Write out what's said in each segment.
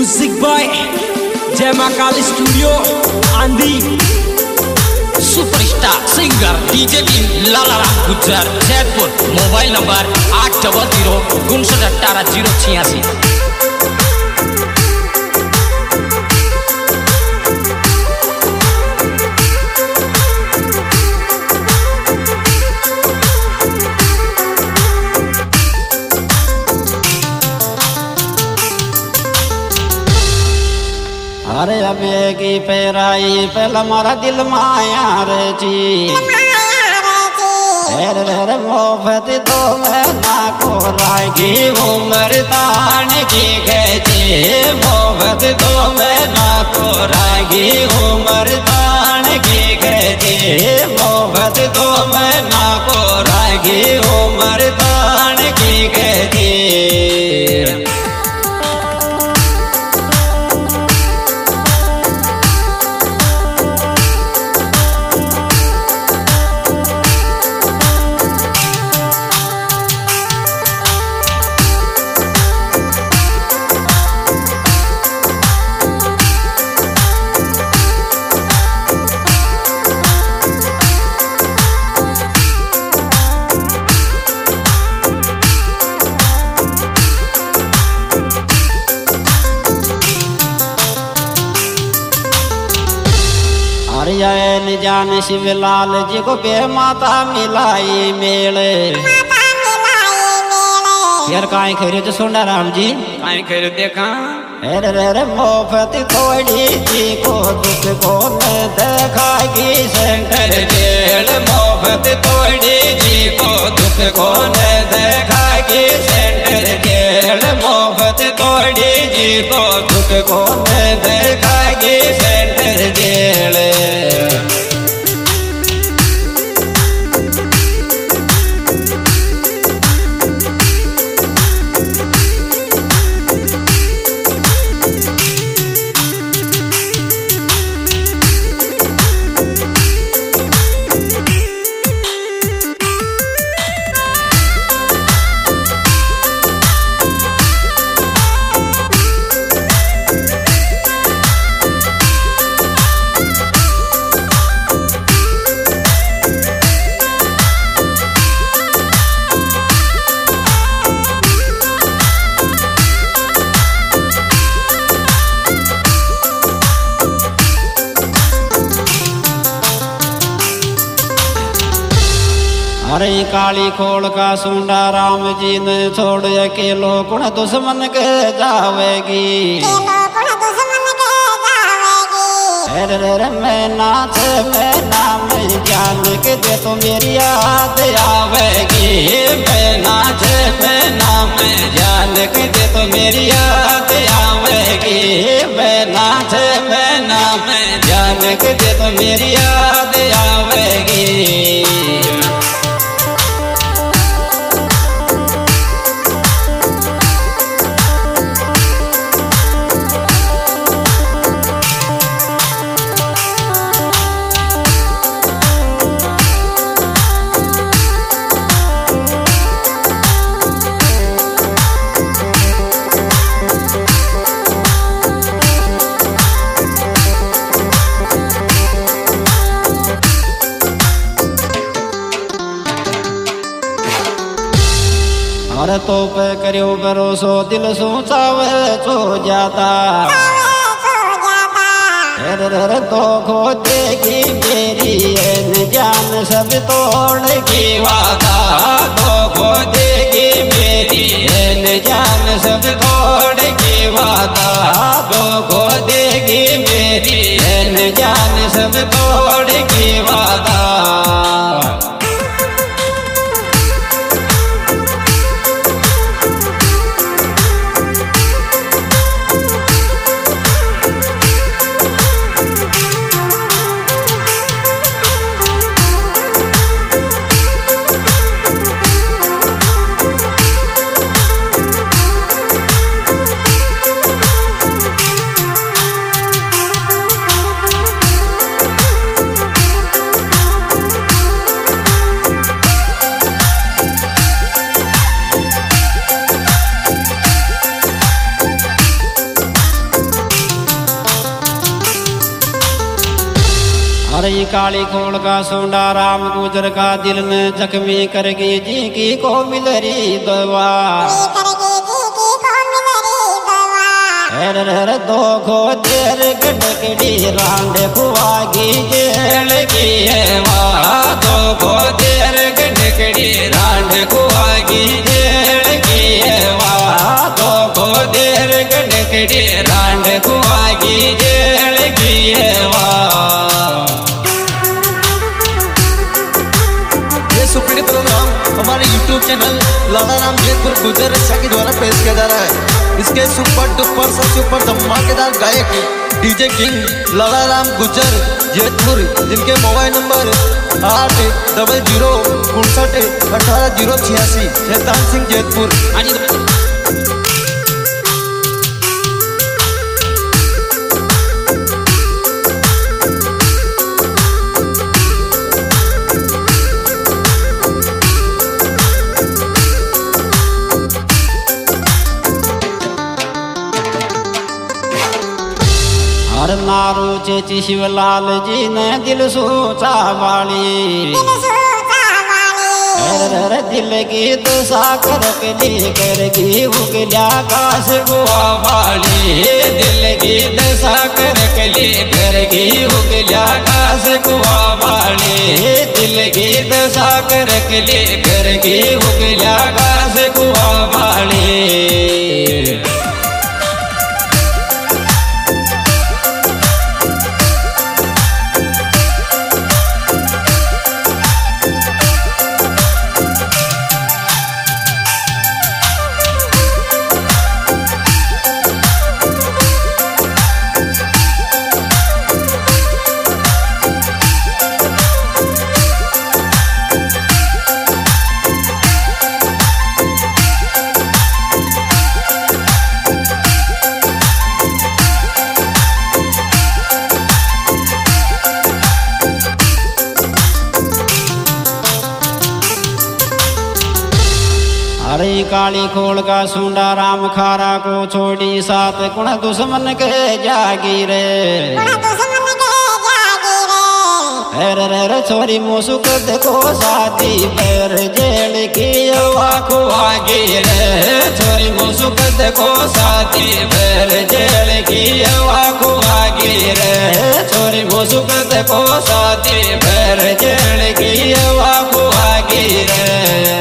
Music by Jai Mahakal studio Aandhi. Superstar singer DJ king Lala Ram Gujjar Jaipur. Mobile number 8005918086। अरे अबे की पैराई पहला मारा दिल माया रे जी। रे मोहब्बत तो मैं ना को रागी उम्र तान की गए। मोहब्बत तो मैं ना को रागी उम्र तान की गए। मोहब्बत तो मैं ना को रागी उम्र तान की गए। जैन जान शिवलाल जी को बे माता मिलाई मेले। यार काहे खरे तो सुन राम जी काहे खरे देखा। रे मोहब्बत थोड़ी जी को दुख को न देखागी शंकर जेल। मोहब्बत थोड़ी जी को दुख को न देखागी शंकर जेल। मोहब्बत थोड़ी जी को दुख को न देखागी शंकर जेल। अरे काली खोल का सुंडा राम जी ने छोड़ अकेलो कुण दुश्मन के जावेगी। रे मैं नाच मैं नाम जान के दे तो मेरी याद आवेगी। मैं नाच मैं नाम जान के दे तो मेरी याद आवेगी। मैं नाच मैं नाम जान के दे तो मेरी याद आवेगी। अरे तो पे करियो भरोसो दिल सोचावे सो जाता। रे तो खो देगी मेरी जान सब तोड़गी वादा। तो खो देगी मेरी जान सब तोड़गी वादा। तो खो देगी मेरी जान सब तोड़गी वादा। अरे काली खोल का सोंडा राम गुजर का दिल ने जख्मी करगी जी की को मिल रही दवा दो खो देर गडकड़ी रांड खुआगी जेल की है वाह दो खो देर गडकड़ी रांड खुआगी जेल की है वाह दो खो देर गडकड़ी रांड खुआगी जेल की है वाह। सुपीड़ी प्रोग्राम हमारे YouTube चैनल लाला राम जैतपुर गुजर रक्षा के द्वारा पेश किया जा रहा है। इसके सुपर डुपर सबसे ऊपर धमाकेदार गायक डीजे किंग लाला राम गुजर जैतपुर, जिनके मोबाइल नंबर 8059 शैतान सिंह जैतपुर। हर नारू चेची शिवलाल जी ने दिल सोचा वाली दिल की दशा करगी उगल्या काश गुआ वाली दिल की दशा करगी उगल्या काश गुआ वाली दिल की दशा करगी उगल्या काश गुआ वाली। अरे काली खोल का सुंडा राम खारा को छोड़ी सात गुण दुश्मन के जागी रे छोरी मुसुक देखो शादी पैर जेल की वाखो आगे रे छोरी मुसुक देखो शादी पैर जेल की वाखो आगे रे छोरी मुसुक देखो शादी पैर जेल की वाखो आगे रे।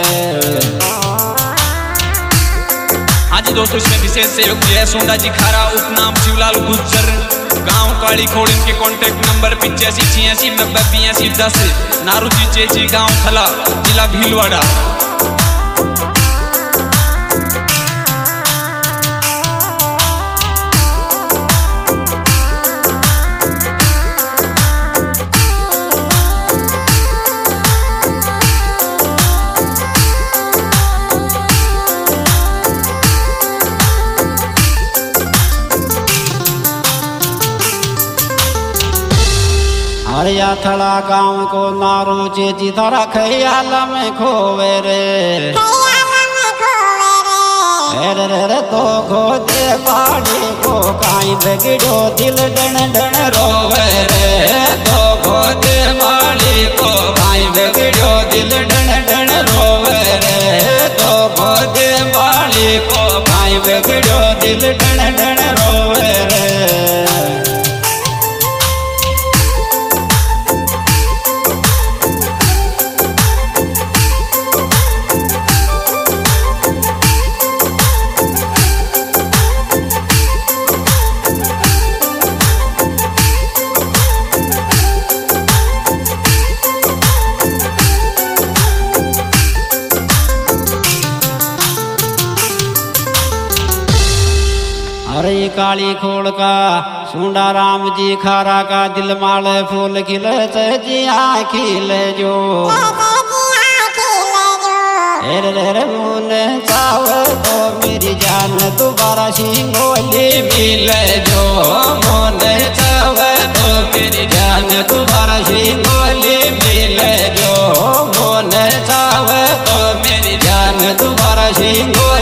आज दोस्तों इसमें विशेष सहयोग दिया है सोंडा जी खारा, उपनाम शिवलाल गुज्जर, गांव काली खोड़। इनके कॉन्टेक्ट नंबर 8586908210। नारूजी चेची गांव थला, जिला भीलवाड़ा। हरिया थड़ा गाँव को नारू चेची तारा ख्याल में खोवे रे तो खो दे पाड़ी को काई बगड़ो दिल डन डन रोवे रे तो खो दे पाड़ी को काई बगड़ो दिल डन डन रोवे रे तो खो दे पाड़ी को काई बगड़ो दिल डन डन रोवे रे। अरे काली खोल का सुंडा राम जी खारा का दिल माल फूल खिले जिया खिले जो मुन चाव तो मेरी जान दोबारा सिंगोली मिले जो मुन चाव तो मेरी जान दोबारा सिंगोली मिले जो मुन चाव तो मेरी जान दोबारा सिंगोली